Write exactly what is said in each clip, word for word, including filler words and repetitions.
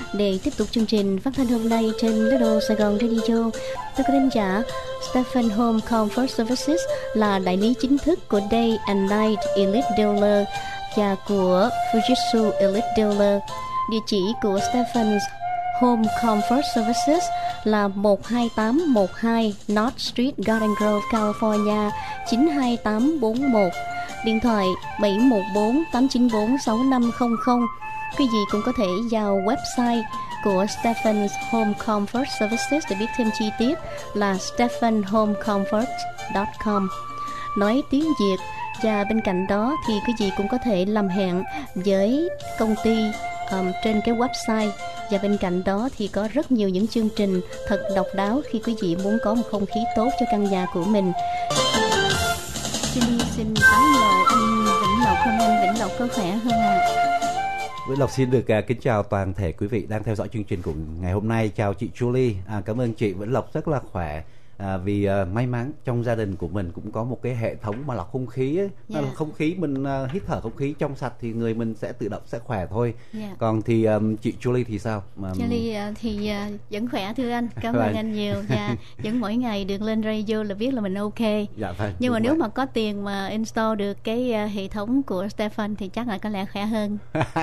để tiếp tục chương trình phát thanh hôm nay trên Radio Sài Gòn Radio. Tôi có thính giả, Stephen Home Comfort Services là đại lý chính thức của Day and Night Elite Dealer và của Fujitsu Elite Dealer. Địa chỉ của Stephen's Home Comfort Services là một hai tám một hai North Street, Garden Grove, California chín hai tám bốn một. Điện thoại bảy một bốn tám chín bốn sáu năm không không. Quý vị cũng có thể vào website của Stephen's Home Comfort Services để biết thêm chi tiết là stephen home comfort chấm com. Nói tiếng Việt, và bên cạnh đó thì quý vị cũng có thể làm hẹn với công ty um, trên cái website. Và bên cạnh đó thì có rất nhiều những chương trình thật độc đáo khi quý vị muốn có một không khí tốt cho căn nhà của mình. Xin đi xin ái lộ anh Vĩnh Lộc không? Anh Vĩnh Lộc có khỏe không ạ? À? Vĩnh Lộc xin được uh, kính chào toàn thể quý vị đang theo dõi chương trình của ngày hôm nay. Chào chị Julie, à, cảm ơn chị. Vĩnh Lộc rất là khỏe. À, vì uh, may mắn trong gia đình của mình cũng có một cái hệ thống mà lọc không khí ấy. Yeah. Không khí mình uh, hít thở không khí trong sạch thì người mình sẽ tự động sẽ khỏe thôi. Yeah. Còn thì um, chị Julie thì sao? Mà... Julie uh, thì uh, vẫn khỏe thưa anh, cảm ơn anh nhiều. Và vẫn mỗi ngày được lên radio là biết là mình ok. Dạ, vâng, nhưng mà vậy. Nếu mà có tiền mà install được cái uh, hệ thống của Stephen thì chắc là có lẽ khỏe hơn.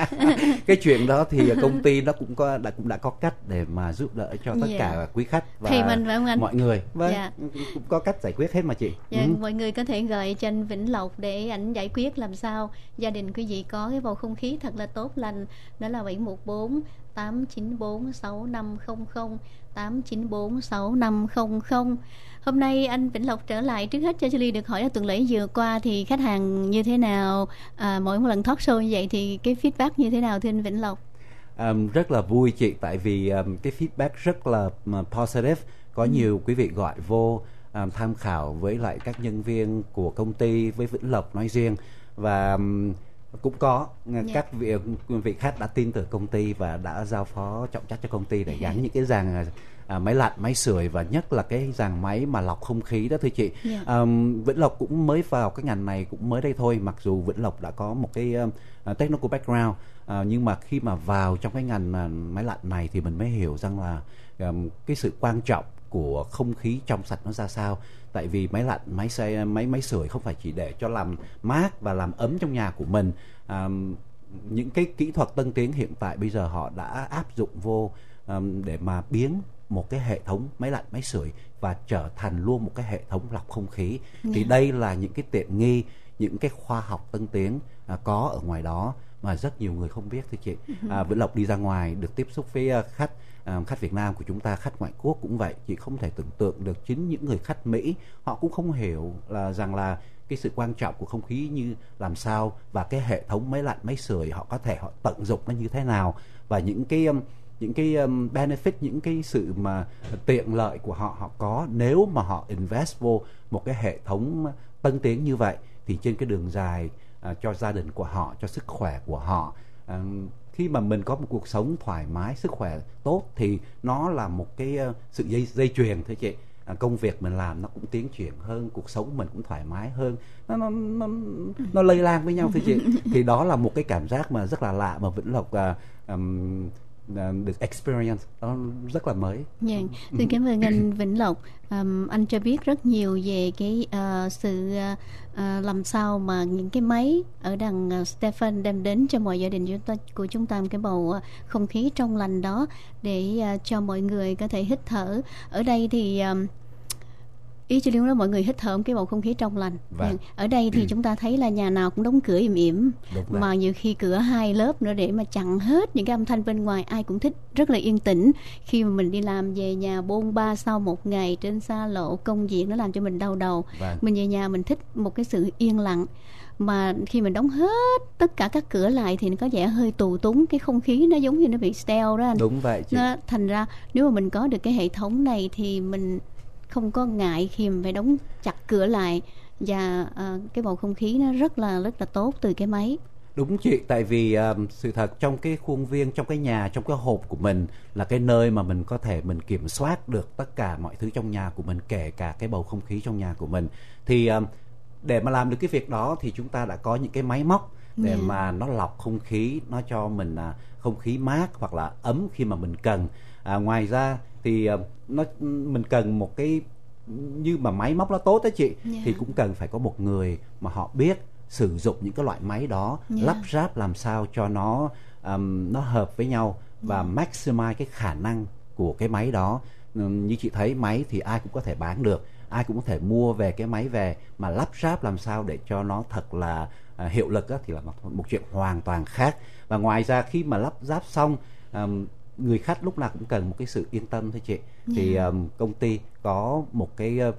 Cái chuyện đó thì công ty nó cũng có đã cũng đã có cách để mà giúp đỡ cho tất yeah. cả quý khách và thì mình, phải không anh? Mọi người. Vâng. Yeah. Cũng có cách giải quyết hết mà chị. Dạ, ừ. Mọi người có thể gọi cho anh Vĩnh Lộc để ảnh giải quyết làm sao gia đình quý vị có cái bầu không khí thật là tốt lành. Đó là bảy một bốn tám chín bốn sáu năm không không, tám chín bốn sáu năm không không. Hôm nay anh Vĩnh Lộc trở lại, trước hết cho Julie được hỏi là tuần lễ vừa qua thì khách hàng như thế nào, à, mỗi một lần talk show như vậy thì cái feedback như thế nào thưa anh Vĩnh Lộc? Um, rất là vui chị, tại vì um, cái feedback rất là um, positive. Có ừ. nhiều quý vị gọi vô um, tham khảo với lại các nhân viên của công ty, với Vĩnh Lộc nói riêng, và um, cũng có yeah. các vị, vị khách đã tin tưởng công ty và đã giao phó trọng trách cho công ty để gắn những cái dàn à, máy lạnh, máy sưởi và nhất là cái dàn máy mà lọc không khí đó thưa chị. Yeah. Um, Vĩnh Lộc cũng mới vào cái ngành này cũng mới đây thôi, mặc dù Vĩnh Lộc đã có một cái uh, technical background, uh, nhưng mà khi mà vào trong cái ngành uh, máy lạnh này thì mình mới hiểu rằng là um, cái sự quan trọng của không khí trong sạch nó ra sao. Tại vì máy lạnh, máy xe, máy máy sưởi không phải chỉ để cho làm mát và làm ấm trong nhà của mình. À, những cái kỹ thuật tân tiến hiện tại bây giờ họ đã áp dụng vô um, để mà biến một cái hệ thống máy lạnh, máy sưởi và trở thành luôn một cái hệ thống lọc không khí. Yeah. Thì đây là những cái tiện nghi, những cái khoa học tân tiến à, có ở ngoài đó mà rất nhiều người không biết thưa chị. À, Vĩnh Lộc đi ra ngoài được tiếp xúc với uh, khách À, khách Việt Nam của chúng ta, khách ngoại quốc cũng vậy, chị không thể tưởng tượng được. Chính những người khách Mỹ họ cũng không hiểu là rằng là cái sự quan trọng của không khí như làm sao, và cái hệ thống máy lạnh, máy sưởi họ có thể họ tận dụng nó như thế nào, và những cái um, những cái um, benefit, những cái sự mà tiện lợi của họ họ có nếu mà họ invest vô một cái hệ thống tân tiến như vậy. Thì trên cái đường dài uh, cho gia đình của họ, cho sức khỏe của họ, uh, khi mà mình có một cuộc sống thoải mái, sức khỏe tốt thì nó là một cái uh, sự dây, dây chuyền thưa chị. À, công việc mình làm nó cũng tiến triển hơn, cuộc sống mình cũng thoải mái hơn, nó nó nó, nó lây lan với nhau thưa chị. Thì đó là một cái cảm giác mà rất là lạ mà Vĩnh Lộc uh, um, được experience, nó rất là mới. Yeah. Xin cảm ơn anh Vĩnh Lộc. Um, anh cho biết rất nhiều về cái uh, sự uh, làm sao mà những cái máy ở đằng uh, Stephen đem đến cho mọi gia đình chúng ta, của chúng ta một cái bầu uh, không khí trong lành đó để uh, cho mọi người có thể hít thở. Ở đây thì um, ý chị Liên đó, mọi người hít thở cái bầu không khí trong lành. Vâng. Ở đây thì chúng ta thấy là nhà nào cũng đóng cửa im ỉm, mà nhiều khi cửa hai lớp nữa để mà chặn hết những cái âm thanh bên ngoài. Ai cũng thích rất là yên tĩnh. Khi mà mình đi làm về nhà bôn ba sau một ngày trên xa lộ công việc, nó làm cho mình đau đầu. Vâng. Mình về nhà mình thích một cái sự yên lặng, mà khi mình đóng hết tất cả các cửa lại thì nó có vẻ hơi tù túng, cái không khí nó giống như nó bị stale đó anh. Đúng vậy chị. Nó thành ra nếu mà mình có được cái hệ thống này thì mình không có ngại khi mà phải đóng chặt cửa lại, và uh, cái bầu không khí nó rất là rất là tốt từ cái máy. Đúng chị, tại vì uh, sự thật trong cái khuôn viên, trong cái nhà, trong cái hộp của mình là cái nơi mà mình có thể mình kiểm soát được tất cả mọi thứ trong nhà của mình, kể cả cái bầu không khí trong nhà của mình. Thì uh, để mà làm được cái việc đó thì chúng ta đã có những cái máy móc để Yeah. mà nó lọc không khí, nó cho mình à, không khí mát hoặc là ấm khi mà mình cần. À, ngoài ra thì à, nó mình cần một cái, như mà máy móc nó tốt đó chị, Yeah. thì cũng cần phải có một người mà họ biết sử dụng những cái loại máy đó, Yeah. lắp ráp làm sao cho nó um, nó hợp với nhau và Yeah. maximize cái khả năng của cái máy đó. Ừm, như chị thấy máy thì ai cũng có thể bán được, ai cũng có thể mua về cái máy về, mà lắp ráp làm sao để cho nó thật là à, hiệu lực á, thì là một, một chuyện hoàn toàn khác. Và ngoài ra khi mà lắp ráp xong, um, người khách lúc nào cũng cần một cái sự yên tâm thôi chị. Thì um, công ty có một cái uh,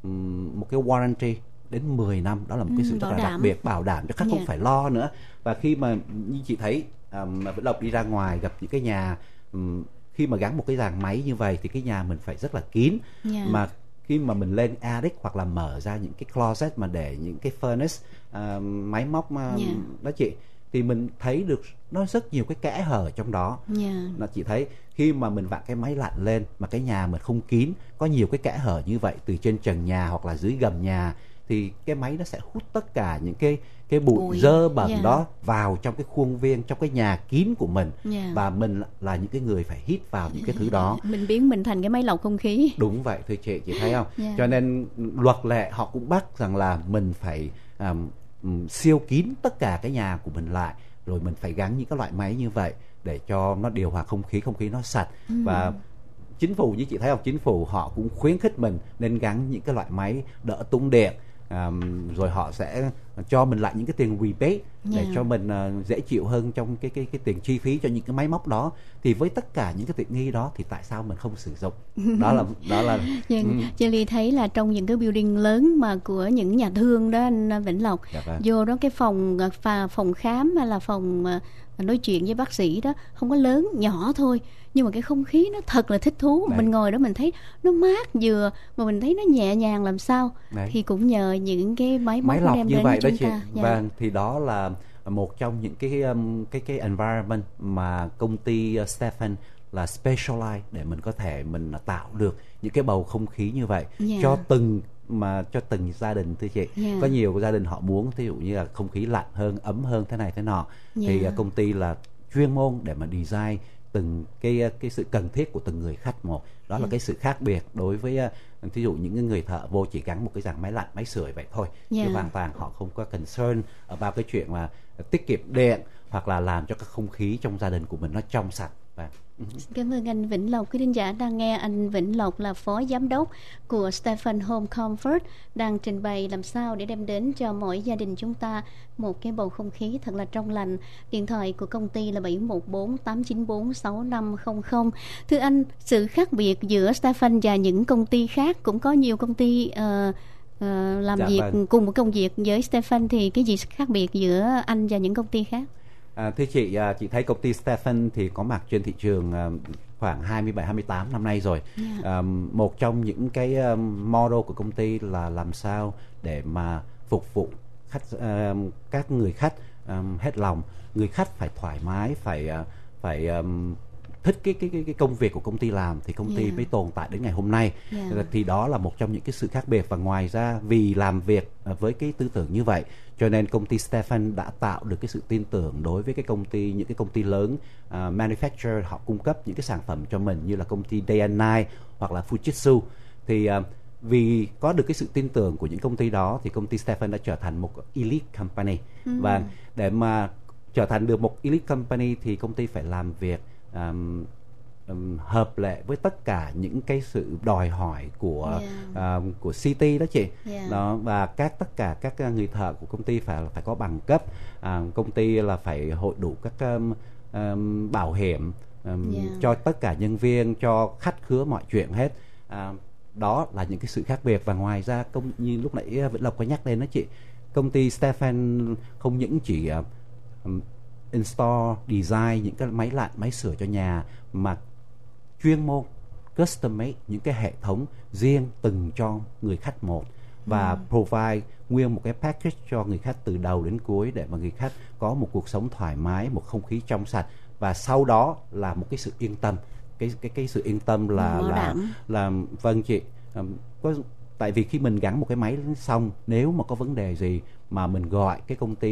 một cái warranty đến mười năm, đó là một cái Ừ, sự rất bảo là đặc đảm. biệt, bảo đảm cho khách Dạ. không phải lo nữa. Và khi mà như chị thấy um, Vĩnh Lộc đi ra ngoài gặp những cái nhà, um, khi mà gắn một cái dàn máy như vậy thì cái nhà mình phải rất là kín. Dạ. Mà khi mà mình lên attic hoặc là mở ra những cái closet mà để những cái furnace, uh, máy móc uh, Dạ. đó chị, thì mình thấy được nó rất nhiều cái kẽ hở trong đó. Dạ. Nó chỉ thấy khi mà mình vặn cái máy lạnh lên mà cái nhà mình không kín, có nhiều cái kẽ hở như vậy từ trên trần nhà hoặc là dưới gầm nhà, thì cái máy nó sẽ hút tất cả những cái cái bụi, Bụi. dơ bẩn Yeah. đó vào trong cái khuôn viên, trong cái nhà kín của mình. Yeah. Và mình là những cái người phải hít vào những cái thứ đó. Mình biến mình thành cái máy lọc không khí. Đúng vậy thưa chị, chị thấy không? Yeah. Cho nên luật lệ họ cũng bắt rằng là mình phải um, um, siêu kín tất cả cái nhà của mình lại, rồi mình phải gắn những cái loại máy như vậy để cho nó điều hòa không khí, không khí nó sạch. Ừ. Và chính phủ, như chị thấy không, chính phủ họ cũng khuyến khích mình nên gắn những cái loại máy đỡ tốn điện. Um, rồi họ sẽ cho mình lại những cái tiền rebate để Yeah. cho mình uh, dễ chịu hơn trong cái cái cái tiền chi phí cho những cái máy móc đó. Thì với tất cả những cái tiện nghi đó thì tại sao mình không sử dụng? Đó là đó là Nhưng ừ. Jelly thấy là trong những cái building lớn mà của những nhà thương đó anh Vĩnh Lộc, Dạ vâng. vô đó cái phòng và phòng khám hay là phòng mà nói chuyện với bác sĩ đó không có lớn, nhỏ thôi, nhưng mà cái không khí nó thật là thích thú. Đấy. Mình ngồi đó mình thấy nó mát vừa mà mình thấy nó nhẹ nhàng làm sao. Đấy. Thì cũng nhờ những cái máy móc Máy lọc đem như đến vậy cho đó chúng chị. ta. Dạ. Vâng, thì đó là một trong những cái um, cái cái environment mà công ty uh, Stephan là specialize để mình có thể mình tạo được những cái bầu không khí như vậy. Dạ. Cho từng mà cho từng gia đình thưa chị. Dạ. Có nhiều gia đình họ muốn ví dụ như là không khí lạnh hơn, ấm hơn thế này thế nọ. Dạ. Thì uh, công ty là chuyên môn để mà design từng cái cái sự cần thiết của từng người khách một. Đó là Yeah. cái sự khác biệt đối với uh, ví dụ những người thợ vô chỉ gắn một cái dàn máy lạnh, máy sưởi vậy thôi. Yeah. Chứ hoàn toàn họ không có concern ở bao cái chuyện là tiết kiệm điện hoặc là làm cho cái không khí trong gia đình của mình nó trong sạch. Và Cảm ơn anh Vĩnh Lộc. Quý thính giả đang nghe anh Vĩnh Lộc là phó giám đốc của Stephan Home Comfort đang trình bày làm sao để đem đến cho mỗi gia đình chúng ta một cái bầu không khí thật là trong lành. Điện thoại của công ty là bảy một bốn tám chín bốn sáu năm không không. Thưa anh, sự khác biệt giữa Stephan và những công ty khác, cũng có nhiều công ty uh, uh, làm Dạ việc vâng. cùng một công việc với Stephan, thì cái gì khác biệt giữa anh và những công ty khác? À, thưa chị, à, chị thấy công ty Stephan thì có mặt trên thị trường à, khoảng hai mươi bảy hai mươi tám năm nay rồi. Yeah. À, một trong những cái um, model của công ty là làm sao để mà phục vụ khách, uh, các người khách um, hết lòng. Người khách phải thoải mái, phải uh, phải um, thích cái cái cái cái công việc của công ty làm thì công ty Yeah. mới tồn tại đến ngày hôm nay. Yeah. Thì đó là một trong những cái sự khác biệt. Và ngoài ra vì làm việc uh, với cái tư tưởng như vậy, cho nên công ty Stephan đã tạo được cái sự tin tưởng đối với cái công ty, những cái công ty lớn uh, manufacturer, họ cung cấp những cái sản phẩm cho mình như là công ty Day and Night hoặc là Fujitsu. Thì uh, vì có được cái sự tin tưởng của những công ty đó thì công ty Stephan đã trở thành một elite company. Ừ. Và để mà trở thành được một elite company thì công ty phải làm việc um, um, hợp lệ với tất cả những cái sự đòi hỏi của Yeah. uh, của City đó chị. Yeah. Đó, và các tất cả các uh, người thợ của công ty phải phải có bằng cấp. Uh, công ty là phải hội đủ các um, um, bảo hiểm um, Yeah. cho tất cả nhân viên, cho khách khứa mọi chuyện hết. Uh, đó là những cái sự khác biệt. Và ngoài ra công như lúc nãy Vĩnh Lộc có nhắc đến đó chị, công ty Stephan không những chỉ uh, um, install, design những cái máy lạnh, máy sưởi cho nhà, mà chuyên môn custom made những cái hệ thống riêng từng cho người khách một, và Ừ. provide nguyên một cái package cho người khách từ đầu đến cuối để mà người khách có một cuộc sống thoải mái, một không khí trong sạch, và sau đó là một cái sự yên tâm. Cái cái cái sự yên tâm là Bảo là đảm. là vâng chị. Um, có tại vì khi mình gắn một cái máy xong, nếu mà có vấn đề gì mà mình gọi cái công ty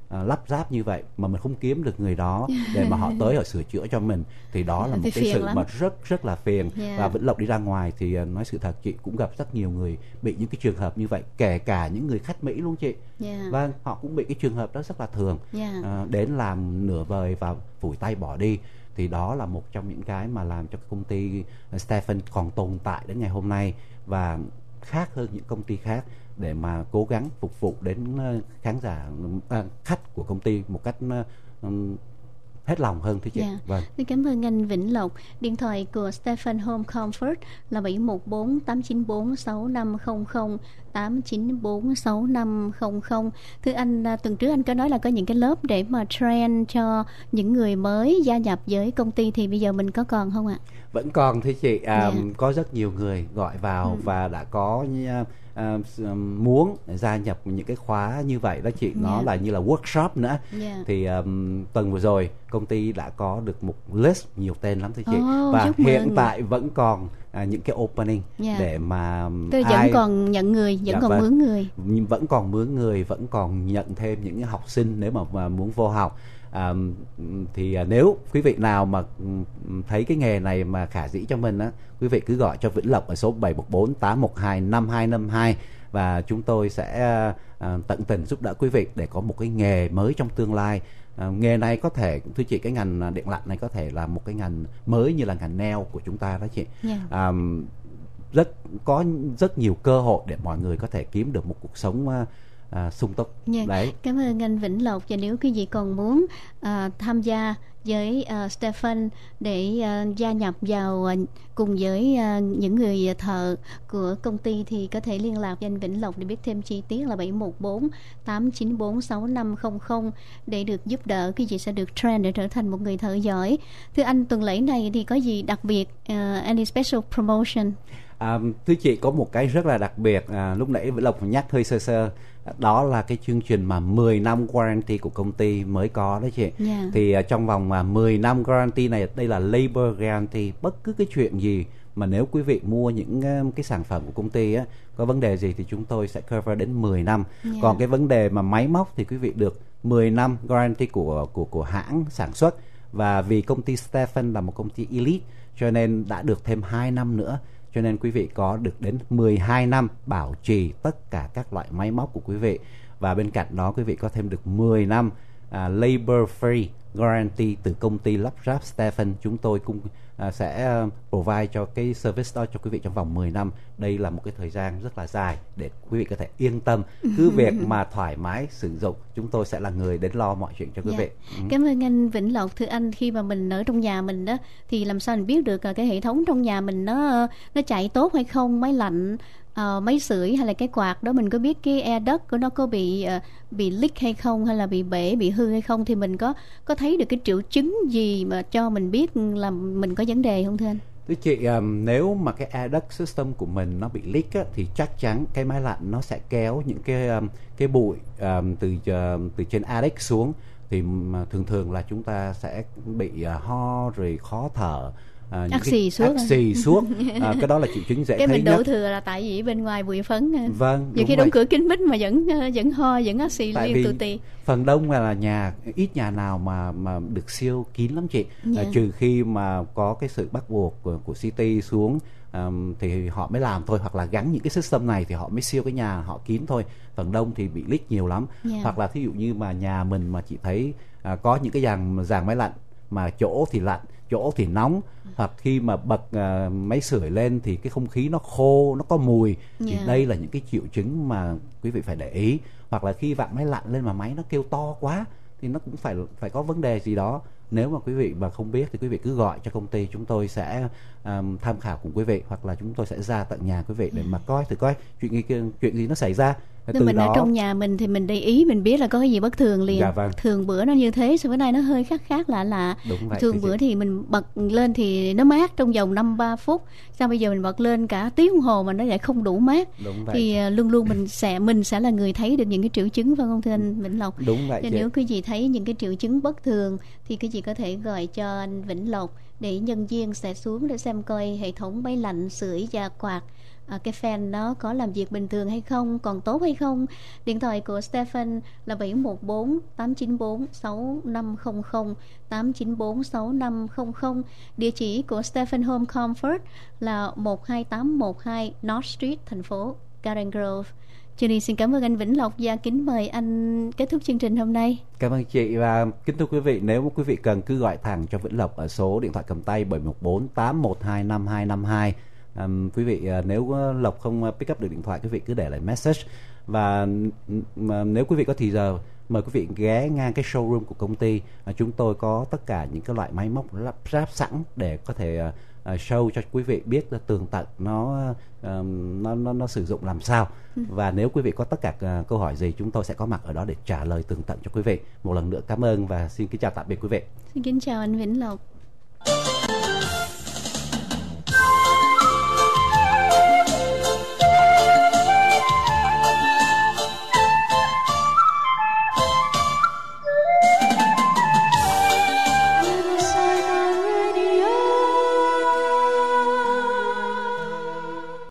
uh, lắp ráp như vậy mà mình không kiếm được người đó để mà họ tới họ sửa chữa cho mình, thì đó là một thì cái sự lắm. mà rất rất là phiền. Yeah. Và Vĩnh Lộc đi ra ngoài thì uh, nói sự thật chị cũng gặp rất nhiều người bị những cái trường hợp như vậy, kể cả những người khách Mỹ luôn chị. Yeah. Vâng, họ cũng bị cái trường hợp đó rất là thường. Yeah. uh, đến làm nửa vời và phủi tay bỏ đi. Thì đó là một trong những cái mà làm cho công ty Stephen còn tồn tại đến ngày hôm nay và khác hơn những công ty khác, để mà cố gắng phục vụ đến khán giả, à, khách của công ty một cách um, hết lòng hơn thưa chị. Yeah. Vâng. Xin cảm ơn anh Vĩnh Lộc. Điện thoại của Stephen Home Comfort là bảy một bốn tám chín bốn sáu năm không không, tám chín bốn sáu năm không không. Thưa anh, tuần trước anh có nói là có những cái lớp để mà train cho những người mới gia nhập với công ty, thì bây giờ mình có còn không ạ? Vẫn còn thưa chị. À, Yeah. có rất nhiều người gọi vào ừ. và đã có uh, muốn gia nhập những cái khóa như vậy đó chị. Nó Yeah. là như là workshop nữa. Yeah. Thì um, tuần vừa rồi công ty đã có được một list nhiều tên lắm thưa chị. Oh, và hiện mừng. tại vẫn còn uh, những cái opening. Yeah. Để mà Tôi ai... vẫn còn nhận người, vẫn Dạ còn vâng. mướn người. Vẫn còn mướn người, vẫn còn nhận thêm những học sinh nếu mà, mà muốn vô học. À, thì à, nếu quý vị nào mà um, thấy cái nghề này mà khả dĩ cho mình á, quý vị cứ gọi cho Vĩnh Lộc ở số bảy một bốn tám một hai năm hai năm hai và chúng tôi sẽ à, tận tình giúp đỡ quý vị để có một cái nghề mới trong tương lai. À, nghề này có thể, thưa chị, cái ngành điện lạnh này có thể là một cái ngành mới như là ngành nail của chúng ta đó chị. Yeah. À, rất có rất nhiều cơ hội để mọi người có thể kiếm được một cuộc sống uh, À, sung túc. Yeah. Đấy. Cảm ơn anh Vĩnh Lộc. Và nếu quý vị còn muốn uh, tham gia với uh, Stephen để uh, gia nhập vào uh, cùng với uh, những người thợ của công ty, thì có thể liên lạc với anh Vĩnh Lộc để biết thêm chi tiết là bảy một bốn tám chín bốn sáu năm không không để được giúp đỡ. Quý vị sẽ được train để trở thành một người thợ giỏi. Thưa anh, tuần lễ này thì có gì đặc biệt? Uh, any special promotion? À, thưa chị, có một cái rất là đặc biệt, à, lúc nãy Vĩnh Lộc nhắc hơi sơ sơ, đó là cái chương trình mà mười năm warranty của công ty mới có đó chị. Yeah. Thì à, trong vòng mà mười năm warranty này, đây là labor guarantee, bất cứ cái chuyện gì mà nếu quý vị mua những uh, cái sản phẩm của công ty á, có vấn đề gì thì chúng tôi sẽ cover đến mười năm. Yeah. Còn cái vấn đề mà máy móc thì quý vị được mười năm guarantee của của của hãng sản xuất. Và vì công ty Stephen là một công ty elite cho nên đã được thêm hai năm nữa. Cho nên quý vị có được đến mười hai năm bảo trì tất cả các loại máy móc của quý vị. Và bên cạnh đó quý vị có thêm được mười năm à, labor free guarantee từ công ty lắp ráp Stephen. Chúng tôi cũng à, sẽ provide cho cái service đó cho quý vị trong vòng mười năm. Đây là một cái thời gian rất là dài để quý vị có thể yên tâm. Cứ việc mà thoải mái sử dụng, chúng tôi sẽ là người đến lo mọi chuyện cho quý Yeah. vị. Ừ. Cảm ơn anh Vĩnh Lộc. Thưa anh, khi mà mình ở trong nhà mình đó thì làm sao mình biết được cái hệ thống trong nhà mình nó nó chạy tốt hay không? Máy lạnh, uh, máy sưởi hay là cái quạt đó, mình có biết cái air duct của nó có bị uh, bị leak hay không, hay là bị bể, bị hư hay không, thì mình có có thấy được cái triệu chứng gì mà cho mình biết là mình có vấn đề không thưa anh? Thưa chị, um, nếu mà cái air duct system của mình nó bị leak á, thì chắc chắn cái máy lạnh nó sẽ kéo những cái um, cái bụi um, từ uh, từ trên attic xuống, thì um, thường thường là chúng ta sẽ bị uh, ho rồi khó thở. À, ắc xì suốt, ắc xì suốt. À, cái đó là triệu chứng dễ cái thấy mình nhất. đổ thừa là tại vì bên ngoài bụi phấn. Vâng. Nhiều khi đóng cửa kín mít mà vẫn vẫn ho, vẫn ắc xì tại liên tù tì. Phần đông là nhà, ít nhà nào mà mà được siêu kín lắm chị. Yeah. À, trừ khi mà có cái sự bắt buộc của, của City xuống um, thì họ mới làm thôi, hoặc là gắn những cái system này thì họ mới siêu cái nhà họ kín thôi. Phần đông thì bị leak nhiều lắm. Yeah. Hoặc là thí dụ như mà nhà mình mà chị thấy à, có những cái dàn dàn máy lạnh mà chỗ thì lạnh, chỗ thì nóng, hoặc khi mà bật uh, máy sưởi lên thì cái không khí nó khô, nó có mùi, thì Yeah. đây là những cái triệu chứng mà quý vị phải để ý. Hoặc là khi vặn máy lạnh lên mà máy nó kêu to quá thì nó cũng phải phải có vấn đề gì đó. Nếu mà quý vị mà không biết thì quý vị cứ gọi cho công ty, chúng tôi sẽ um, tham khảo cùng quý vị, hoặc là chúng tôi sẽ ra tận nhà quý vị để mà coi thử coi chuyện gì chuyện gì nó xảy ra. Nên mình đó... ở trong nhà mình thì mình để ý, mình biết là có cái gì bất thường liền. Dạ vâng. Thường bữa nó như thế, sau bữa nay nó hơi khác khác lạ lạ. Đúng vậy, thường bữa thì mình bật lên thì nó mát trong vòng năm ba phút, sao bây giờ mình bật lên cả tiếng đồng hồ mà nó lại không đủ mát. Đúng vậy. Thì uh, luôn luôn mình sẽ mình sẽ là người thấy được những cái triệu chứng, phải không thưa anh Vĩnh Lộc? Đúng vậy. Nếu quý vị thấy những cái triệu chứng bất thường thì quý vị có thể gọi cho anh Vĩnh Lộc để nhân viên sẽ xuống để xem coi hệ thống máy lạnh, sưởi và quạt, à, cái fan nó có làm việc bình thường hay không, còn tốt hay không. Điện thoại của Stephen là bảy một bốn tám chín bốn sáu năm không không, tám chín bốn sáu năm không không. Địa chỉ của Stephen Home Comfort là một hai tám một hai North Street, thành phố Garden Grove. Jenny xin cảm ơn anh Vĩnh Lộc và kính mời anh kết thúc chương trình hôm nay. Cảm ơn chị, và kính thưa quý vị, nếu quý vị cần cứ gọi thẳng cho Vĩnh Lộc ở số điện thoại cầm tay bảy một bốn tám một hai năm hai năm hai. Um, quý vị uh, nếu uh, Lộc không uh, pick up được điện thoại, quý vị cứ để lại message. Và uh, nếu quý vị có thì giờ, mời quý vị ghé ngang cái showroom của công ty. Uh, chúng tôi có tất cả những cái loại máy móc lắp ráp sẵn để có thể uh, uh, show cho quý vị biết uh, tường tận nó, uh, nó nó nó sử dụng làm sao. Ừ. Và nếu quý vị có tất cả uh, câu hỏi gì, chúng tôi sẽ có mặt ở đó để trả lời tường tận cho quý vị. Một lần nữa cảm ơn và xin kính chào tạm biệt quý vị. Xin kính chào anh Vĩnh Lộc.